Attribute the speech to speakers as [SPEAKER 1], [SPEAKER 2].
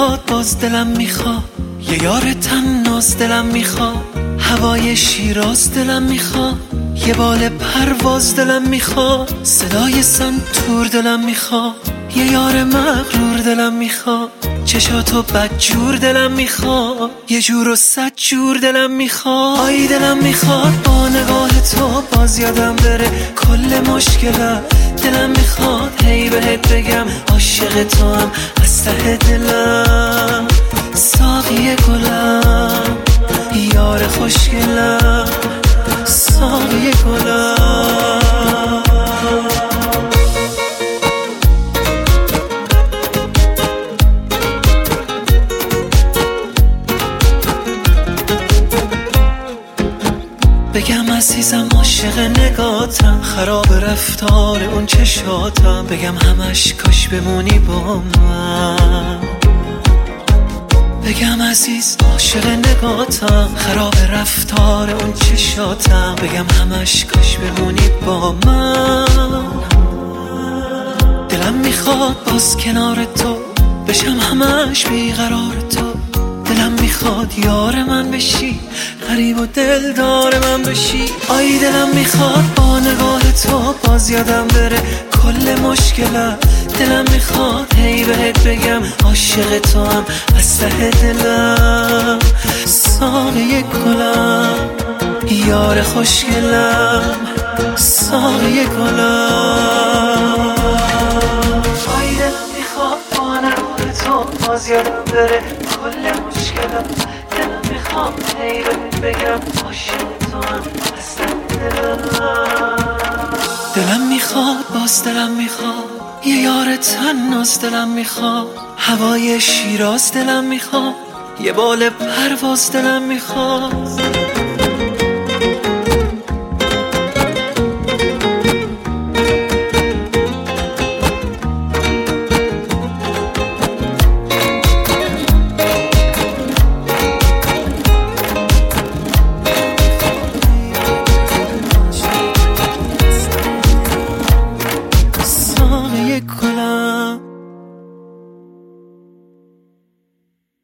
[SPEAKER 1] میخواد باز دلم میخواد یه یار تناز دلم میخواد هوای شیراز دلم میخواد یه بال پرواز دلم میخواد صدای سنتور دلم میخواد یه یار مغرور دلم میخواد چشاتو بدجور دلم میخواد یه جور و 100 جور دلم میخواد آی دلم میخواد با نگاه تو باز یادم بره کل مشکلم دلم میخواد هی بهت بگم عاشق تو هم از ته دلم ساقی گلم یار خوشگلم ساقی گلم بگم عزیزم عاشق نگاتم خراب رفتار اون چشاتم بگم همش کاش بمونی با من بگم عزیز عاشق نگاتم خراب رفتار اون چشاتم بگم همش کاش بمونی با من دلم میخواد باز کنار تو بشم همش بیقرار تو دلم میخواد یار من بشی غریب و دلدار من بشی آی دلم میخواد با نگاه تو باز یادم بره کل مشکلم دلم میخواد هی بهت بگم عاشق تو هم از ته دلم ساقی گلم یار خوشگلم ساقی گلم آی دلم میخواد با نگاه تو باز یادم بره کل مشکلم دلم میخواد هی بهت بگم عاشق تو هم از ته دلم دلم میخواد باز دلم میخواد یه یار تناز دلم میخواد هوای شیراز دلم میخواد یه بال پرواز دلم میخواد